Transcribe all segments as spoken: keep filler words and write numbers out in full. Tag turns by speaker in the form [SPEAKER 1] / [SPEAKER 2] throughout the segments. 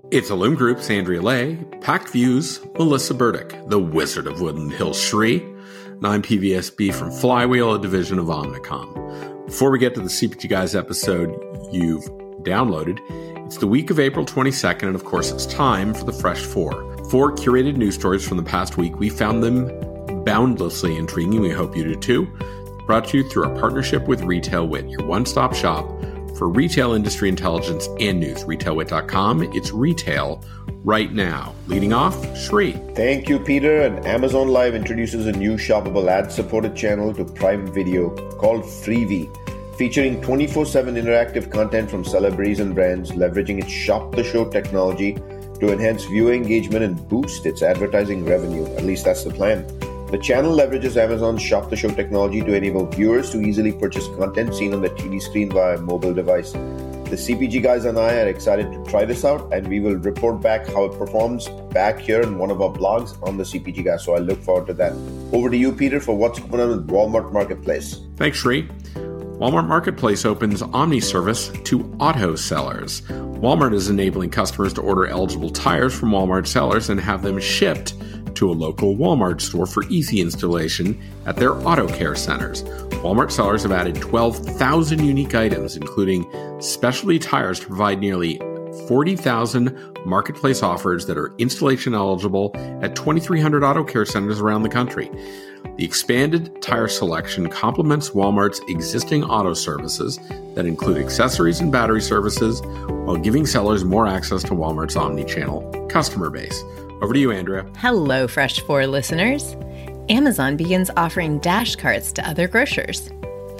[SPEAKER 1] It's Illume Group's Andrea Lay, Pact View's Melissa Burdick, the Wizard of Woodland Hills Shri, and I'm P V S B from Flywheel, a division of Omnicom. Before we get to the C P G Guys episode you've downloaded, it's the week of April twenty-second, and of course it's time for the Fresh Four. Four curated news stories from the past week. We found them boundlessly intriguing. We hope you do too. Brought to you through our partnership with Retail Wit, your one-stop shop for retail industry intelligence and news. retail wit dot com. It's retail right now. Leading off, Shri.
[SPEAKER 2] Thank you, Peter. And Amazon Live introduces a new shoppable ad-supported channel to Prime Video called Freevee, featuring twenty-four seven interactive content from celebrities and brands, leveraging its Shop the Show technology to enhance viewer engagement and boost its advertising revenue. At least that's the plan. The channel leverages Amazon's Shop the Show technology to enable viewers to easily purchase content seen on the T V screen via a mobile device. The C P G guys and I are excited to try this out, and we will report back how it performs back here in one of our blogs on the C P G guys. So I look forward to that. Over to you, Peter, for what's going on with Walmart Marketplace.
[SPEAKER 1] Thanks, Shri. Walmart Marketplace opens Omni service to auto sellers. Walmart is enabling customers to order eligible tires from Walmart sellers and have them shipped to a local Walmart store for easy installation at their auto care centers. Walmart sellers have added twelve thousand unique items, including specialty tires, to provide nearly forty thousand marketplace offers that are installation eligible at twenty-three hundred auto care centers around the country. The expanded tire selection complements Walmart's existing auto services that include accessories and battery services, while giving sellers more access to Walmart's omni-channel customer base. Over to you, Andrea.
[SPEAKER 3] Hello, Fresh Four listeners. Amazon begins offering Dash Carts to other grocers.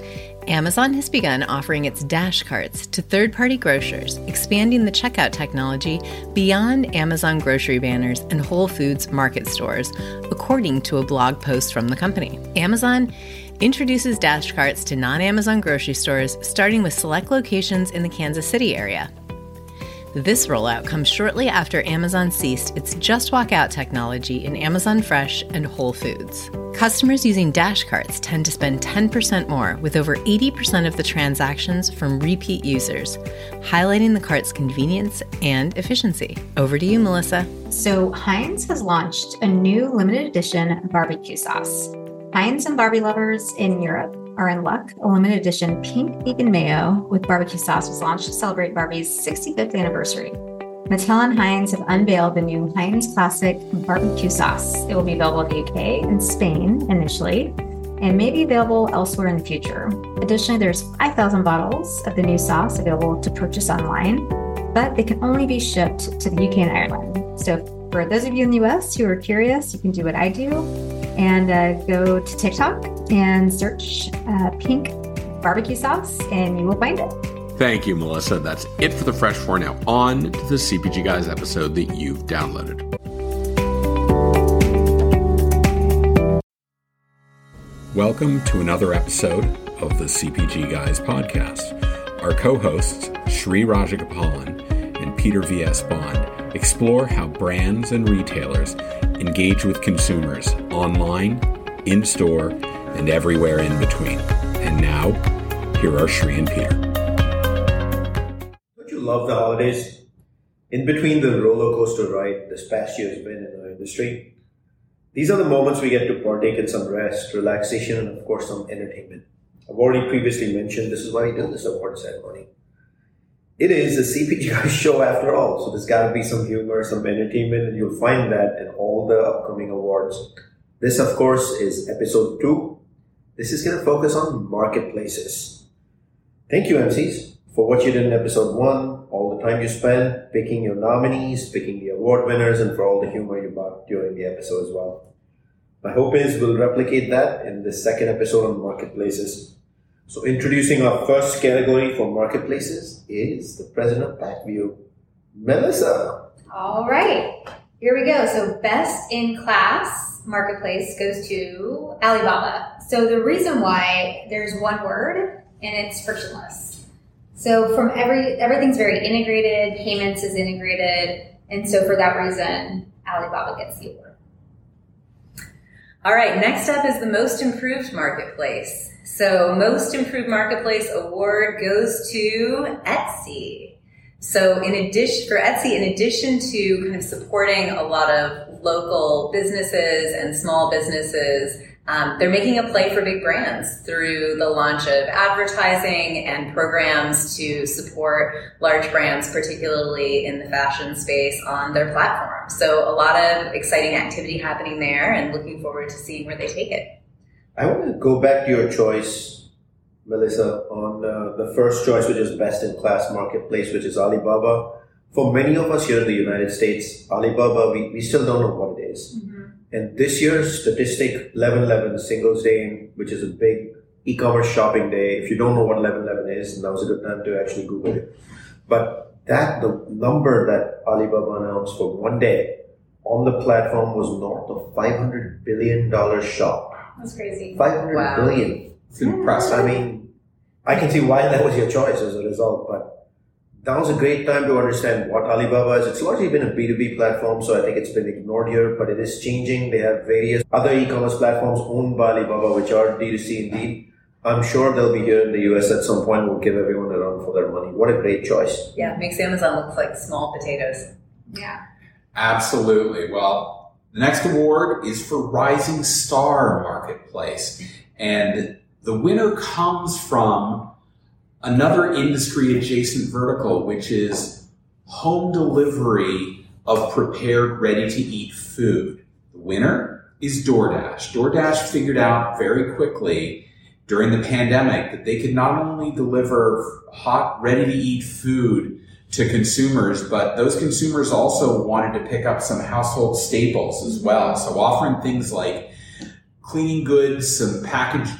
[SPEAKER 3] Amazon has begun offering its Dash Carts to third-party grocers, expanding the checkout technology beyond Amazon grocery banners and Whole Foods market stores, according to a blog post from the company. Amazon introduces Dash Carts to non-Amazon grocery stores, starting with select locations in the Kansas City area. This rollout comes shortly after Amazon ceased its Just Walk Out technology in Amazon Fresh and Whole Foods. Customers using Dash Carts tend to spend ten percent more, with over eighty percent of the transactions from repeat users, highlighting the cart's convenience and efficiency. Over to you, Melissa.
[SPEAKER 4] So Heinz has launched a new limited edition barbecue sauce. Heinz and Barbie lovers in Europe are in luck. A limited edition pink vegan mayo with barbecue sauce was launched to celebrate Barbie's sixty-fifth anniversary. Mattel and Heinz have unveiled the new Heinz Classic barbecue sauce. It will be available in the U K and Spain initially, and may be available elsewhere in the future. Additionally, there's five thousand bottles of the new sauce available to purchase online, but they can only be shipped to the U K and Ireland. So for those of you in the U S who are curious, you can do what I do and uh, go to TikTok and search uh, pink barbecue sauce, and you will find it.
[SPEAKER 1] Thank you, Melissa. That's it for the Fresh Four. Now on to the C P G Guys episode that you've downloaded. Welcome to another episode of the C P G Guys podcast. Our co-hosts, Shri Rajagopalan and Peter V S. Bond, explore how brands and retailers engage with consumers online, in-store, and everywhere in between. And now, here are Shri and Peter.
[SPEAKER 5] Don't you love the holidays? In between the roller coaster ride this past year has been in our industry, these are the moments we get to partake in some rest, relaxation, and of course some entertainment. I've already previously mentioned this is why we do this award ceremony. It is a C P G I show after all, so there's got to be some humor, some entertainment, and you'll find that in all the upcoming awards. This, of course, is episode two. This is going to focus on marketplaces. Thank you, M Cs, for what you did in episode one, all the time you spent picking your nominees, picking the award winners, and for all the humor you brought during the episode as well. My hope is we'll replicate that in the second episode on marketplaces. So introducing our first category for marketplaces is the president of Pact View, Melissa.
[SPEAKER 6] All right, here we go. So best in class marketplace goes to Alibaba. So the reason why, there's one word and it's frictionless. So from every, everything's very integrated, payments is integrated. And so for that reason, Alibaba gets the award.
[SPEAKER 3] All right, next up is the most improved marketplace. So most improved marketplace award goes to Etsy. So in addition, for Etsy, in addition to kind of supporting a lot of local businesses and small businesses, um, they're making a play for big brands through the launch of advertising and programs to support large brands, particularly in the fashion space, on their platform. So a lot of exciting activity happening there, and looking forward to seeing where they take it.
[SPEAKER 5] I want to go back to your choice, Melissa, on uh, the first choice, which is best-in-class marketplace, which is Alibaba. For many of us here in the United States, Alibaba, we, we still don't know what it is. Mm-hmm. And this year's statistic, eleven eleven, Singles Day, which is a big e-commerce shopping day. If you don't know what eleven eleven is, now's a good time to actually Google it. But that, the number that Alibaba announced for one day on the platform was north of five hundred billion dollars shop.
[SPEAKER 6] That's crazy.
[SPEAKER 5] five hundred wow. billion.
[SPEAKER 1] It's impressive.
[SPEAKER 5] I mean, I can see why that was your choice as a result, but that was a great time to understand what Alibaba is. It's largely been a B two B platform, so I think it's been ignored here, but it is changing. They have various other e-commerce platforms owned by Alibaba, which are D two C indeed. I'm sure they'll be here in the U S at some point. We'll give everyone a run for their money. What a great choice.
[SPEAKER 3] Yeah, it makes Amazon look like small potatoes.
[SPEAKER 6] Yeah.
[SPEAKER 1] Absolutely. Well, the next award is for Rising Star Marketplace. And the winner comes from another industry adjacent vertical, which is home delivery of prepared, ready-to-eat food. The winner is DoorDash. DoorDash figured out very quickly during the pandemic that they could not only deliver hot, ready-to-eat food to consumers, but those consumers also wanted to pick up some household staples as well. So offering things like cleaning goods, some packaged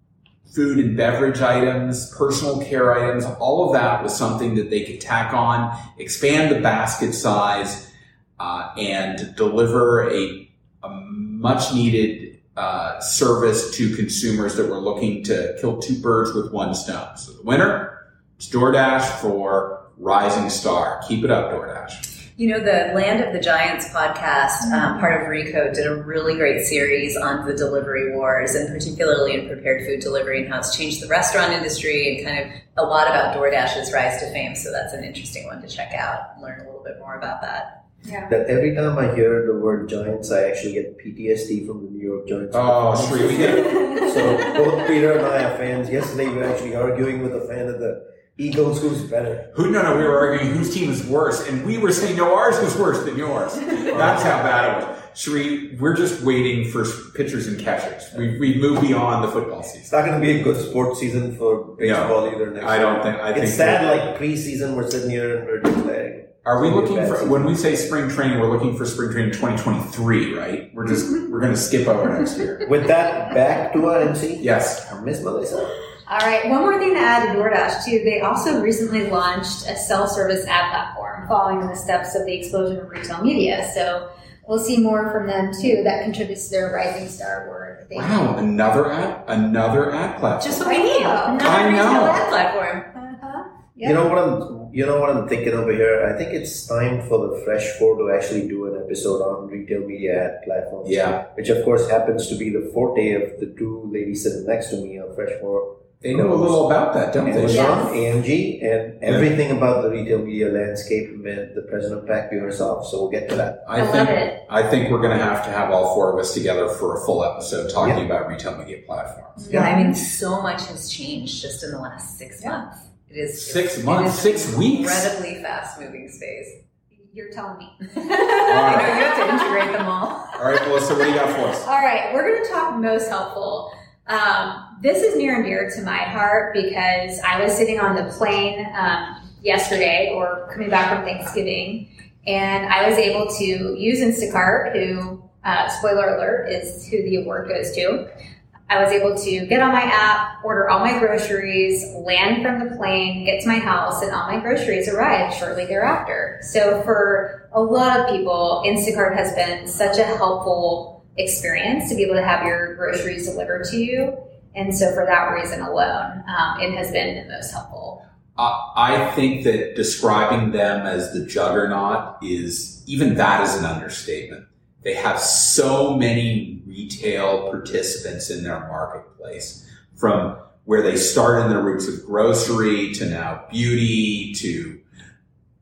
[SPEAKER 1] food and beverage items, personal care items, all of that was something that they could tack on, expand the basket size, uh, and deliver a, a much needed uh, service to consumers that were looking to kill two birds with one stone. So the winner is DoorDash for Rising Star. Keep it up, DoorDash.
[SPEAKER 3] You know, the Land of the Giants podcast, um, part of Recode, did a really great series on the delivery wars, and particularly in prepared food delivery and how it's changed the restaurant industry, and kind of a lot about DoorDash's rise to fame. So that's an interesting one to check out and learn a little bit more about that.
[SPEAKER 6] Yeah.
[SPEAKER 5] That every time I hear the word Giants, I actually get P T S D from the New York Giants.
[SPEAKER 1] Oh, sure we get
[SPEAKER 5] it. So both Peter and I are fans. Yesterday we were actually arguing with a fan of the Eagles, who's better?
[SPEAKER 1] Who? No, no, we were arguing whose team is worse, and we were saying, no, ours is worse than yours. That's how bad it was. Sheree, we're just waiting for pitchers and catchers. We we moved beyond the football season.
[SPEAKER 5] It's not going to be a good sports season for baseball no, either next
[SPEAKER 1] I don't think. I
[SPEAKER 5] it's
[SPEAKER 1] think
[SPEAKER 5] sad, like preseason, we're sitting here and we're declaring.
[SPEAKER 1] Are we looking for, when we say spring training, we're looking for spring training twenty twenty-three, right? We're just, we're going to skip over next year.
[SPEAKER 5] With that, back to our M C?
[SPEAKER 1] Yes.
[SPEAKER 5] Miss Melissa.
[SPEAKER 6] All right. One more thing to add to DoorDash, too. They also recently launched a self-service ad platform following in the steps of the explosion of retail media. So we'll see more from them, too. That contributes to their Rising Star award.
[SPEAKER 1] Wow. Another ad, another ad platform.
[SPEAKER 3] Just what we need. Another
[SPEAKER 1] I
[SPEAKER 3] retail
[SPEAKER 1] know.
[SPEAKER 3] ad platform.
[SPEAKER 6] Uh-huh. Yep.
[SPEAKER 5] You know what I'm, you know what I'm thinking over here? I think it's time for the Fresh Four to actually do an episode on retail media ad platforms.
[SPEAKER 1] Yeah.
[SPEAKER 5] Which, of course, happens to be the forte of the two ladies sitting next to me on Fresh Four.
[SPEAKER 1] They know a little about that, don't they?
[SPEAKER 5] Amazon, A M G, and everything yeah. about the retail media landscape with the president of PacView herself. So we'll get to that.
[SPEAKER 1] I,
[SPEAKER 6] I
[SPEAKER 1] think
[SPEAKER 6] love it.
[SPEAKER 1] I think we're going to have to have all four of us together for a full episode talking yeah. about retail media platforms.
[SPEAKER 3] Yeah, I mean, so much has changed just in the last six yeah. months. It is
[SPEAKER 1] six months, six weeks.
[SPEAKER 3] Incredibly fast-moving space.
[SPEAKER 6] You're telling me.
[SPEAKER 3] All right. You know, you have to integrate them all.
[SPEAKER 1] All right, Melissa, what do you got for us?
[SPEAKER 6] All right, we're going to talk most helpful. Um, this is near and dear to my heart because I was sitting on the plane um, yesterday or coming back from Thanksgiving, and I was able to use Instacart, who, uh, spoiler alert, is who the award goes to. I was able to get on my app, order all my groceries, land from the plane, get to my house, and all my groceries arrived shortly thereafter. So for a lot of people, Instacart has been such a helpful experience to be able to have your groceries delivered to you. And so for that reason alone, um, it has been the most helpful.
[SPEAKER 1] Uh, I think that describing them as the juggernaut is, even that is an understatement. They have so many retail participants in their marketplace, from where they start in their roots of grocery to now beauty to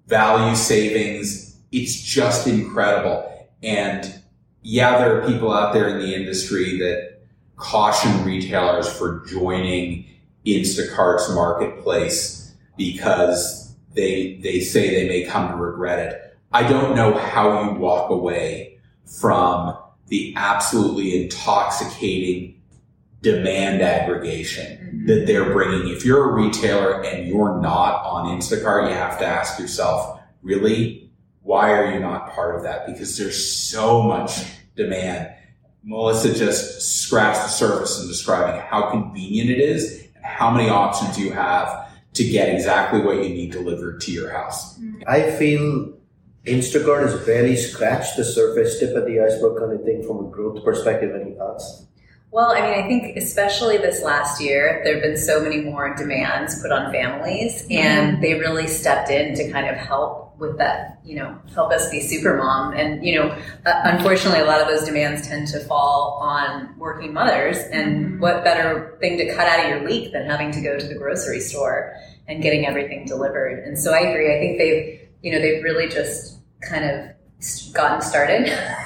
[SPEAKER 7] value savings. It's just incredible. And yeah, there are people out there in the industry that caution retailers for joining Instacart's marketplace because they they say they may come to regret it. I don't know how you walk away from the absolutely intoxicating demand aggregation mm-hmm. that they're bringing. If you're a retailer and you're not on Instacart, you have to ask yourself, really, why are you not part of that? Because there's so much demand. Melissa just scratched the surface in describing how convenient it is and how many options you have to get exactly what you need delivered to your house.
[SPEAKER 5] I feel Instacart has barely scratched the surface, tip of the iceberg kind of thing from a growth perspective. Any thoughts?
[SPEAKER 3] Well, I mean, I think especially this last year, there have been so many more demands put on families, mm-hmm. and they really stepped in to kind of help with that, you know, help us be super mom. And, you know, uh, unfortunately, a lot of those demands tend to fall on working mothers. And mm-hmm. what better thing to cut out of your week than having to go to the grocery store and getting everything delivered. And so I agree. I think they've, you know, they've really just kind of gotten started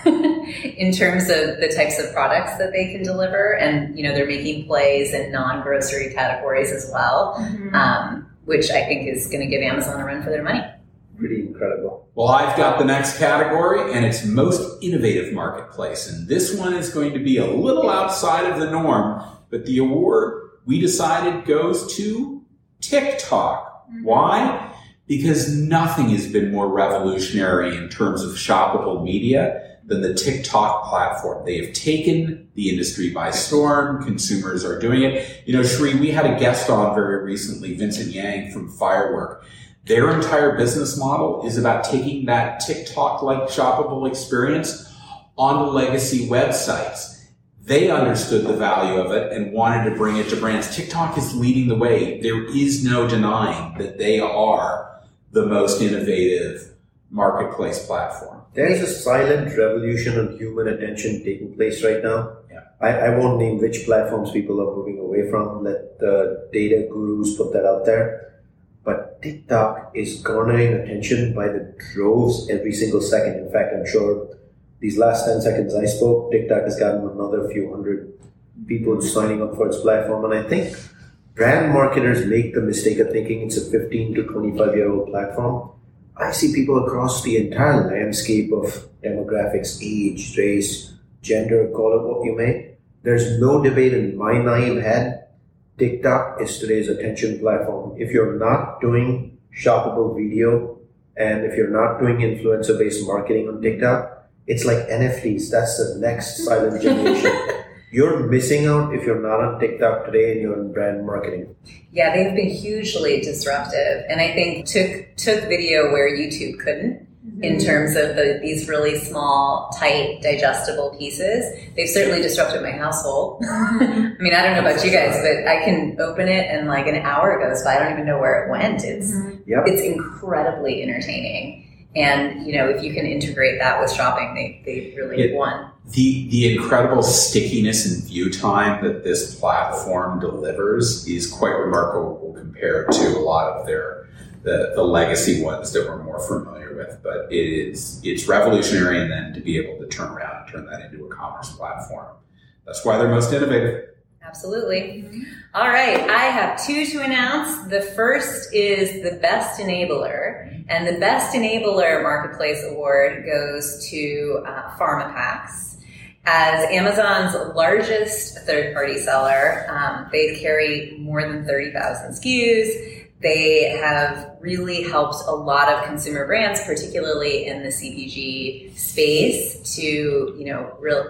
[SPEAKER 3] in terms of the types of products that they can deliver. And, you know, they're making plays in non-grocery categories as well, mm-hmm. um, which I think is going to give Amazon a run for their money.
[SPEAKER 5] Pretty incredible.
[SPEAKER 7] Well, I've got the next category, and it's most innovative marketplace. And this one is going to be a little outside of the norm, but the award we decided goes to TikTok. Mm-hmm. Why? Because nothing has been more revolutionary in terms of shoppable media than the TikTok platform. They have taken the industry by storm. Consumers are doing it. You know, Sri, we had a guest on very recently, Vincent Yang from Firework. Their entire business model is about taking that TikTok-like shoppable experience onto legacy websites. They understood the value of it and wanted to bring it to brands. TikTok is leading the way. There is no denying that they are the most innovative marketplace platform.
[SPEAKER 5] There is a silent revolution on human attention taking place right now.
[SPEAKER 7] Yeah.
[SPEAKER 5] I, I won't name which platforms people are moving away from. Let the data gurus put that out there. But TikTok is garnering attention by the droves every single second. In fact, I'm sure these last ten seconds I spoke, TikTok has gotten another few hundred people signing up for its platform. And I think brand marketers make the mistake of thinking it's a fifteen to twenty-five year old platform. I see people across the entire landscape of demographics, age, race, gender, call it what you may. There's no debate in my naive head. TikTok is today's attention platform. If you're not doing shoppable video and if you're not doing influencer-based marketing on TikTok, it's like N F Ts. That's the next silent generation. You're missing out if you're not on TikTok today and you're in brand marketing.
[SPEAKER 3] Yeah, they've been hugely disruptive, and I think took took video where YouTube couldn't. Mm-hmm. In terms of the, these really small, tight, digestible pieces. They've certainly disrupted my household. I mean, I don't know about you guys, but I can open it and like an hour goes by. I don't even know where it went. It's mm-hmm. yep. It's incredibly entertaining. And, you know, if you can integrate that with shopping, they, they really it, won.
[SPEAKER 7] The, the incredible stickiness and view time that this platform delivers is quite remarkable compared to a lot of their The, the legacy ones that we're more familiar with, but it is, it's revolutionary, and then to be able to turn around and turn that into a commerce platform. That's why they're most innovative.
[SPEAKER 3] Absolutely. Mm-hmm. All right. I have two to announce. The first is the Best Enabler, and the Best Enabler Marketplace Award goes to uh, PharmaPacks. As Amazon's largest third-party seller, um, they carry more than thirty thousand S K Us. They have really helped a lot of consumer brands, particularly in the C P G space, to, you know, real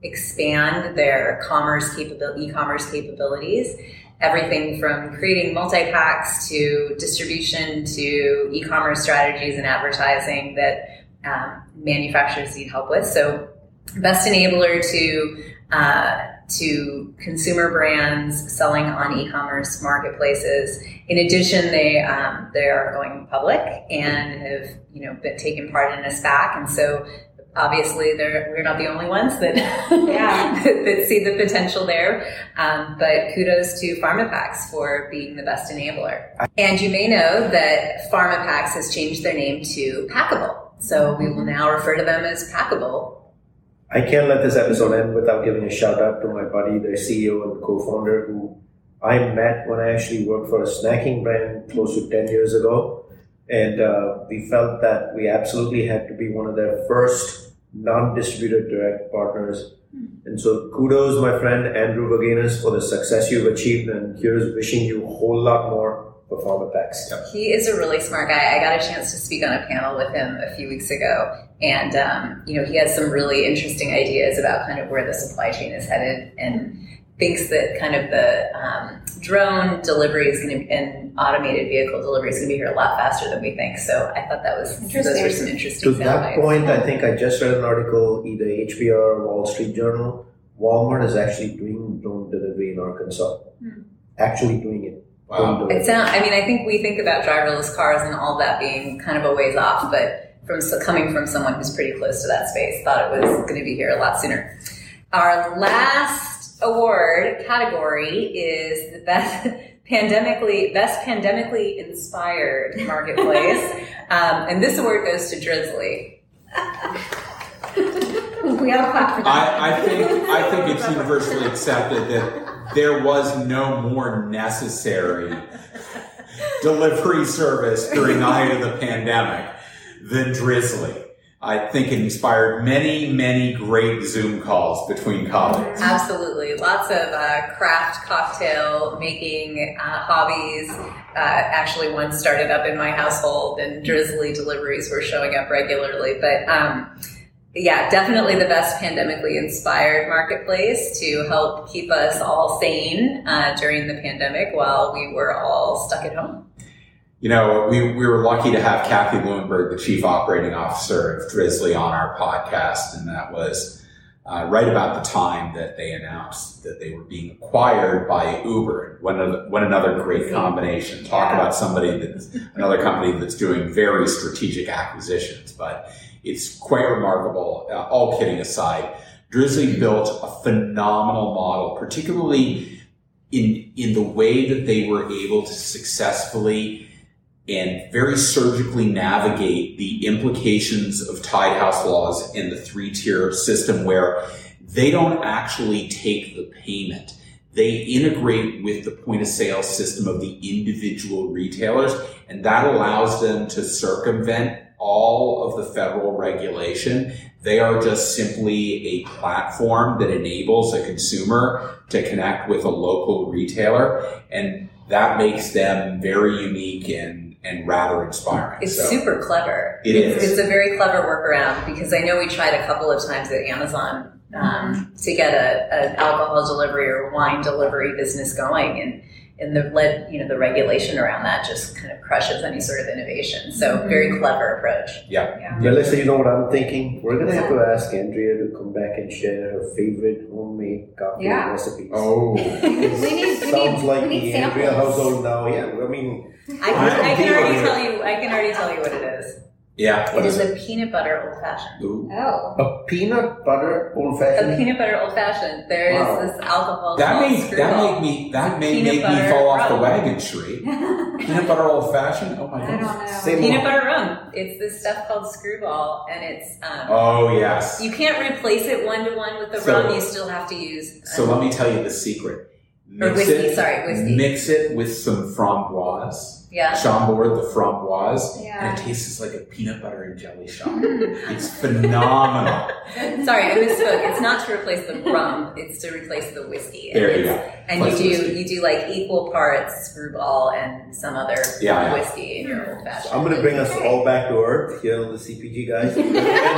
[SPEAKER 3] expand their commerce capability, e-commerce capabilities. Everything from creating multi-packs to distribution to e-commerce strategies and advertising that um, manufacturers need help with. So, best enabler to uh, to consumer brands selling on e-commerce marketplaces. In addition, they um, they are going public and have, you know, been taken part in a SPAC, and so obviously they're, we're not the only ones that,
[SPEAKER 6] Yeah.
[SPEAKER 3] that, that see the potential there. Um, but kudos to PharmaPax for being the best enabler. And you may know that PharmaPax has changed their name to Packable. So we will now refer to them as Packable.
[SPEAKER 5] I can't let this episode end without giving a shout out to my buddy, their C E O and co-founder, who I met when I actually worked for a snacking brand close to ten years ago. And uh, we felt that we absolutely had to be one of their first non-distributed direct partners. And so kudos, my friend Andrew Vagenas, for the success you've achieved. And here's wishing you a whole lot more for PharmaPax.
[SPEAKER 7] Yep.
[SPEAKER 3] He is a really smart guy. I got a chance to speak on a panel with him a few weeks ago. And, um, you know, he has some really interesting ideas about kind of where the supply chain is headed, and thinks that kind of the um, drone delivery is going to, and automated vehicle delivery is going to be here a lot faster than we think. So I thought that was, those were some interesting
[SPEAKER 5] To that
[SPEAKER 3] soundbites.
[SPEAKER 5] point, I think I just read an article, either H B R or Wall Street Journal. Walmart is actually doing drone delivery in Arkansas.
[SPEAKER 3] Hmm.
[SPEAKER 5] Actually doing it.
[SPEAKER 7] Wow.
[SPEAKER 5] Drone delivery.
[SPEAKER 3] It sound, I mean, I think we think about driverless cars and all that being kind of a ways off, but from so coming from someone who's pretty close to that space, thought it was going to be here a lot sooner. Our last award category is the best pandemically best pandemically inspired marketplace, um, and this award goes to Drizzly.
[SPEAKER 6] We all clap for that.
[SPEAKER 7] I, I think I think it's universally accepted that there was no more necessary delivery service during the height of the pandemic than Drizzly. I think it inspired many, many great Zoom calls between colleagues.
[SPEAKER 3] Absolutely. Lots of uh, craft cocktail making uh, hobbies. Uh, actually, one started up in my household, and Drizzly deliveries were showing up regularly. But um, yeah, definitely the best pandemically inspired marketplace to help keep us all sane uh, during the pandemic while we were all stuck at home.
[SPEAKER 7] You know, we, we were lucky to have Kathy Lewinberg, the Chief Operating Officer of Drizzly, on our podcast, and that was uh, right about the time that they announced that they were being acquired by Uber. One, of, one another great combination. Talk
[SPEAKER 6] Yeah.
[SPEAKER 7] about somebody that's another company that's doing very strategic acquisitions, but it's quite remarkable. Uh, all kidding aside, Drizzly built a phenomenal model, particularly in in the way that they were able to successfully and very surgically navigate the implications of tied house laws in the three-tier system, where they don't actually take the payment. They integrate with the point-of-sale system of the individual retailers, and that allows them to circumvent all of the federal regulation. They are just simply a platform that enables a consumer to connect with a local retailer, and that makes them very unique and and rather inspiring.
[SPEAKER 3] It's
[SPEAKER 7] So,
[SPEAKER 3] super clever.
[SPEAKER 7] It
[SPEAKER 3] it's,
[SPEAKER 7] is.
[SPEAKER 3] It's a very clever workaround, because I know we tried a couple of times at Amazon um, to get a, an alcohol delivery or wine delivery business going, and and the led you know the regulation around that just kind of crushes any sort of innovation. So very clever approach.
[SPEAKER 7] Yeah.
[SPEAKER 6] Yeah.
[SPEAKER 5] Melissa, you know what I'm thinking? We're going to have to ask Andrea to come back and share her favorite homemade cocktail
[SPEAKER 6] Yeah.
[SPEAKER 5] recipes.
[SPEAKER 7] Oh.
[SPEAKER 6] we need, we
[SPEAKER 5] Sounds
[SPEAKER 6] need,
[SPEAKER 5] like
[SPEAKER 6] we need
[SPEAKER 5] the
[SPEAKER 6] samples.
[SPEAKER 5] Andrea household now. Yeah, I mean,
[SPEAKER 3] I can,
[SPEAKER 7] I
[SPEAKER 3] I can
[SPEAKER 5] compete
[SPEAKER 3] already
[SPEAKER 5] over
[SPEAKER 3] tell
[SPEAKER 5] here.
[SPEAKER 3] you. I can already tell you what it is.
[SPEAKER 7] Yeah.
[SPEAKER 3] It
[SPEAKER 7] What
[SPEAKER 3] is
[SPEAKER 7] is it?
[SPEAKER 3] a peanut butter old fashioned.
[SPEAKER 7] Ooh.
[SPEAKER 6] Oh.
[SPEAKER 5] a peanut butter old
[SPEAKER 3] A
[SPEAKER 5] fashioned.
[SPEAKER 3] peanut butter old fashioned. There is
[SPEAKER 5] Wow.
[SPEAKER 3] this alcohol.
[SPEAKER 7] That
[SPEAKER 3] called
[SPEAKER 7] made that
[SPEAKER 3] Screwball.
[SPEAKER 7] made me that may
[SPEAKER 3] Peanut
[SPEAKER 7] make me
[SPEAKER 3] butter
[SPEAKER 7] fall off the
[SPEAKER 3] rum.
[SPEAKER 7] wagon tree. Peanut butter old fashioned. Oh my
[SPEAKER 6] I don't
[SPEAKER 7] god.
[SPEAKER 6] know.
[SPEAKER 5] Same
[SPEAKER 3] Peanut
[SPEAKER 5] one.
[SPEAKER 3] butter rum. It's this stuff called Screwball, and it's um,
[SPEAKER 7] Oh yes.
[SPEAKER 3] you can't replace it one to one with the
[SPEAKER 7] So-
[SPEAKER 3] rum. You still have to use.
[SPEAKER 7] So let me tell you the secret.
[SPEAKER 3] Or
[SPEAKER 7] Mix
[SPEAKER 3] whiskey,
[SPEAKER 7] it,
[SPEAKER 3] sorry, whiskey.
[SPEAKER 7] Mix it with some framboise.
[SPEAKER 3] Yeah.
[SPEAKER 7] Chambord, the framboise,
[SPEAKER 6] Yeah.
[SPEAKER 7] and it tastes like a peanut butter and jelly shot. It's phenomenal.
[SPEAKER 3] Sorry, I misspoke. It's not to replace the rum. It's to replace the whiskey. And
[SPEAKER 7] There you
[SPEAKER 3] it's-
[SPEAKER 7] go.
[SPEAKER 3] And
[SPEAKER 7] Plus
[SPEAKER 3] you do
[SPEAKER 7] whiskey.
[SPEAKER 3] you do like equal parts Screwball and some other
[SPEAKER 7] Yeah, yeah.
[SPEAKER 3] whiskey in your old fashioned.
[SPEAKER 5] I'm going to bring us all back to earth here on the C P G, guys. And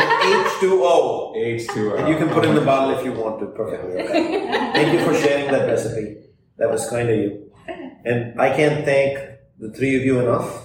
[SPEAKER 5] H two O.
[SPEAKER 7] H two O.
[SPEAKER 5] And you can put in the bottle if you want to. Perfectly okay. Thank you for sharing that recipe. That was kind of you. And I can't thank the three of you enough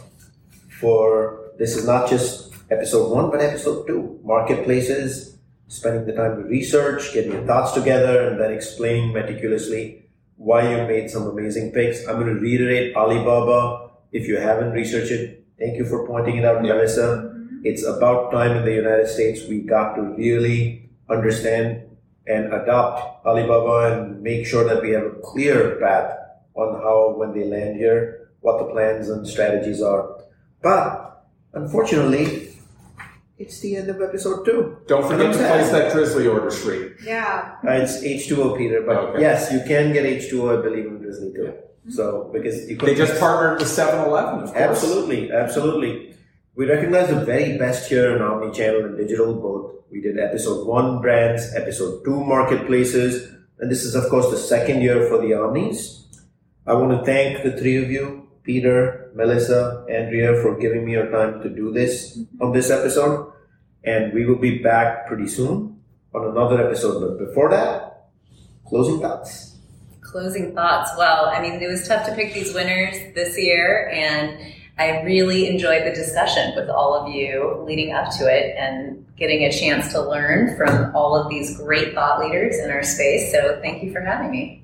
[SPEAKER 5] for, this is not just episode one, but episode two. Marketplaces, spending the time to research, getting your thoughts together, and then explaining meticulously why you made some amazing picks. I'm going to reiterate Alibaba. If you haven't researched it, thank you for pointing it out,
[SPEAKER 7] Yeah.
[SPEAKER 5] Melissa. Mm-hmm. It's about time in the United States we got to really understand and adopt Alibaba and make sure that we have a clear path on how, when they land here, what the plans and strategies are. But unfortunately, it's the end of episode two.
[SPEAKER 7] Don't forget to place that Drizzly order, Sri.
[SPEAKER 6] Yeah.
[SPEAKER 5] Uh, it's H two O, Peter. But
[SPEAKER 7] okay.
[SPEAKER 5] yes, you can get H two O, I believe, in Drizzly too. Yeah. So, because you
[SPEAKER 7] they just partnered with seven eleven, of course.
[SPEAKER 5] Absolutely, absolutely. We recognize the very best here in omnichannel and digital both. We did episode one brands, episode two marketplaces, and this is, of course, the second year for the Omnis. I want to thank the three of you, Peter, Melissa, Andrea, for giving me your time to do this mm-hmm. on this episode. And we will be back pretty soon on another episode. But before that, closing thoughts.
[SPEAKER 3] Closing thoughts. Well, I mean, it was tough to pick these winners this year, and I really enjoyed the discussion with all of you leading up to it and getting a chance to learn from all of these great thought leaders in our space. So thank you for having me.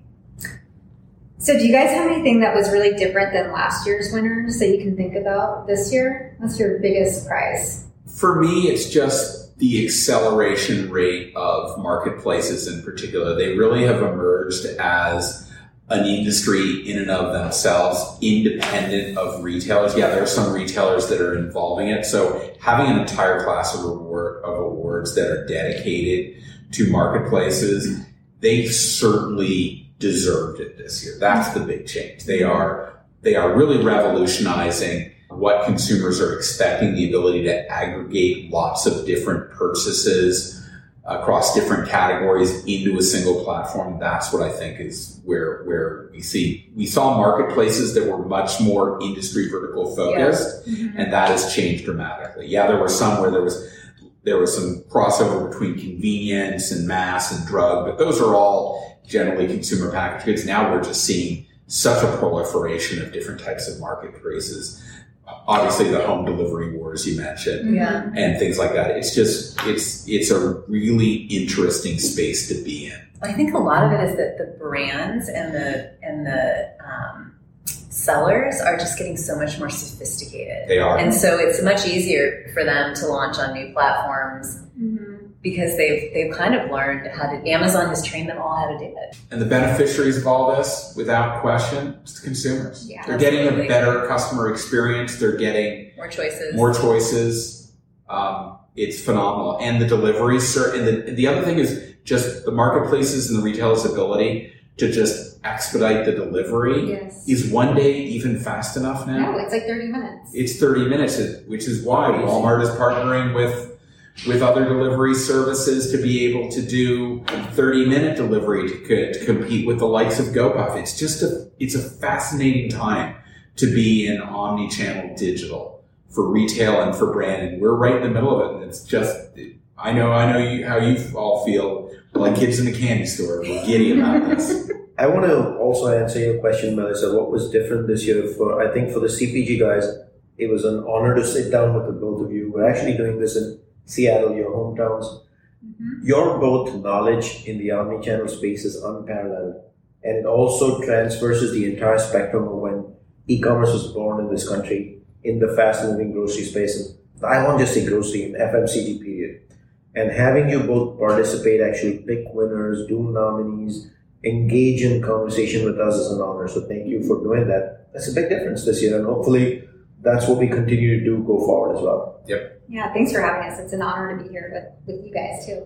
[SPEAKER 6] So do you guys have anything that was really different than last year's winners that you can think about this year? What's your biggest prize?
[SPEAKER 7] For me, it's just the acceleration rate of marketplaces in particular. They really have emerged as an industry in and of themselves, independent of retailers. Yeah, there are some retailers that are involving it. So having an entire class of reward of awards that are dedicated to marketplaces, they certainly deserved it this year. That's the big change. They are they are really revolutionizing what consumers are expecting, the ability to aggregate lots of different purchases across different categories into a single platform. That's what I think is where where we see we saw marketplaces that were much more industry vertical focused, yeah. mm-hmm. and that has changed dramatically. Yeah, there were some where there was there was some crossover between convenience and mass and drug, but those are all generally consumer packaged goods. Now we're just seeing such a proliferation of different types of marketplaces. Obviously, the home delivery wars you mentioned,
[SPEAKER 3] yeah.
[SPEAKER 7] and things like that. It's just it's it's a really interesting space to be in.
[SPEAKER 3] I think a lot of it is that the brands and the and the um, sellers are just getting so much more sophisticated.
[SPEAKER 7] They are,
[SPEAKER 3] and so it's much easier for them to launch on new platforms. Mm-hmm. Because they've they've kind of learned how to. Amazon has trained them all how to do it.
[SPEAKER 7] And the beneficiaries of all this, without question, is the consumers.
[SPEAKER 3] Yeah,
[SPEAKER 7] They're
[SPEAKER 3] absolutely.
[SPEAKER 7] getting a better customer experience. They're getting
[SPEAKER 3] more choices.
[SPEAKER 7] More choices. Um, it's phenomenal. And the delivery, sir. And the the other thing is just the marketplaces and the retailers' ability to just expedite the delivery.
[SPEAKER 6] Yes.
[SPEAKER 7] Is one day even fast enough now?
[SPEAKER 6] No, it's like thirty minutes.
[SPEAKER 7] It's thirty minutes, which is why Walmart is partnering with. with other delivery services to be able to do thirty minute delivery to, to compete with the likes of GoPuff. It's just a, it's a fascinating time to be in omni-channel digital for retail and for brand. And we're right in the middle of it. And it's just, I know, I know you, how you all feel like kids in the candy store. We're giddy about this.
[SPEAKER 5] I want to also answer your question, Melissa. What was different this year for, I think for the C P G guys, it was an honor to sit down with the both of you. We're actually doing this in Seattle, your hometowns. Mm-hmm. Your both knowledge in the omnichannel space is unparalleled, and it also transverses the entire spectrum of when e-commerce was born in this country in the fast-moving grocery space. And I won't just say grocery, in F M C G period. And having you both participate, actually pick winners, do nominees, engage in conversation with us is an honor. So thank you for doing that. That's a big difference this year, and hopefully that's what we continue to do go forward as well.
[SPEAKER 7] Yep.
[SPEAKER 6] Yeah, thanks for having us. It's an honor to be here with, with you guys too.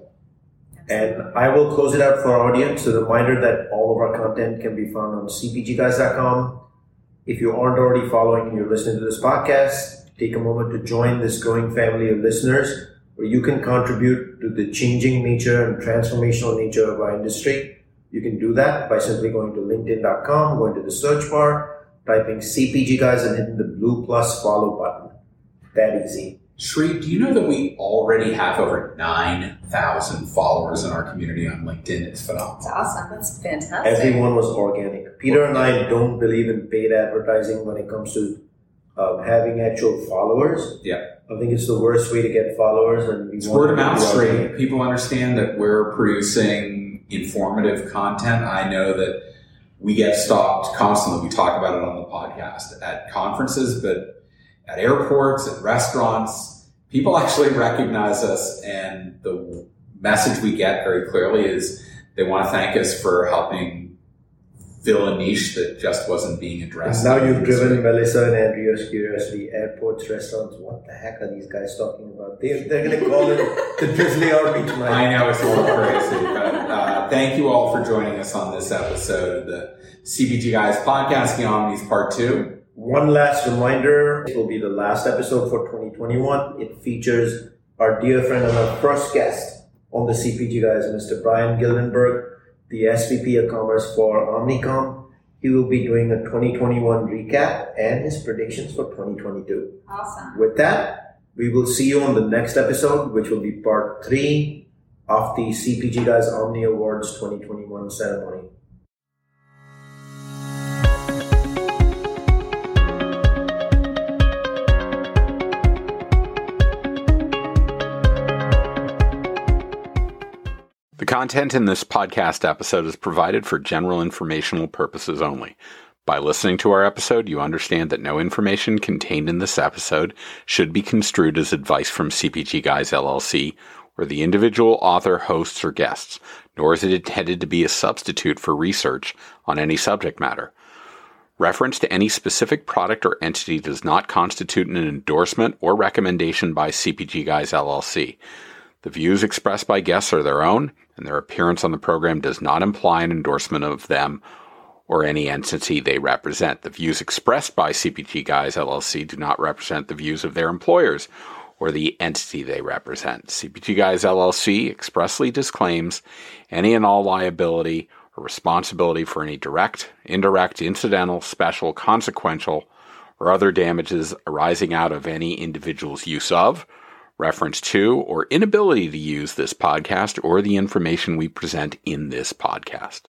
[SPEAKER 5] And I will close it out for our audience. A reminder that all of our content can be found on c p g guys dot com. If you aren't already following and you're listening to this podcast, take a moment to join this growing family of listeners where you can contribute to the changing nature and transformational nature of our industry. You can do that by simply going to linkedin dot com, going to the search bar, typing C P G Guys and hitting the blue plus follow button. That easy.
[SPEAKER 7] Sri, do you know that we already have over nine thousand followers in our community on LinkedIn? It's phenomenal.
[SPEAKER 6] That's awesome.
[SPEAKER 3] That's fantastic.
[SPEAKER 5] Everyone was organic. Peter and I don't believe in paid advertising when it comes to um, having actual followers.
[SPEAKER 7] Yeah.
[SPEAKER 5] I think it's the worst way to get followers. And we
[SPEAKER 7] it's
[SPEAKER 5] want
[SPEAKER 7] word of mouth, Sri.
[SPEAKER 5] Sri.
[SPEAKER 7] People understand that we're producing informative content. I know that we get stopped constantly. We talk about it on the podcast at conferences, but at airports, at restaurants, people actually recognize us, and the message we get very clearly is they want to thank us for helping fill a niche that just wasn't being addressed.
[SPEAKER 5] And now you've driven Melissa and Andrea's curiosity. Airports, restaurants, what the heck are these guys talking about? They, they're going to call it the Drizzly Army tonight.
[SPEAKER 7] I know, it's a little crazy, but uh, thank you all for joining us on this episode of the C P G Guys Podcast, The Omnis Part two.
[SPEAKER 5] One last reminder, it will be the last episode for twenty twenty-one. It features our dear friend and our first guest on the C P G Guys, Mister Brian Gildenberg, the S V P of Commerce for Omnicom. He will be doing a twenty twenty-one recap and his predictions for twenty twenty-two.
[SPEAKER 6] Awesome.
[SPEAKER 5] With that, we will see you on the next episode, which will be part three of the C P G Guys Omni Awards twenty twenty-one ceremony.
[SPEAKER 1] The content in this podcast episode is provided for general informational purposes only. By listening to our episode, you understand that no information contained in this episode should be construed as advice from C P G Guys L L C or the individual author, hosts, or guests, nor is it intended to be a substitute for research on any subject matter. Reference to any specific product or entity does not constitute an endorsement or recommendation by C P G Guys L L C. The views expressed by guests are their own, and their appearance on the program does not imply an endorsement of them or any entity they represent. The views expressed by C P G Guys L L C do not represent the views of their employers or the entity they represent. C P G Guys L L C expressly disclaims any and all liability or responsibility for any direct, indirect, incidental, special, consequential, or other damages arising out of any individual's use of, reference to, or inability to use this podcast or the information we present in this podcast.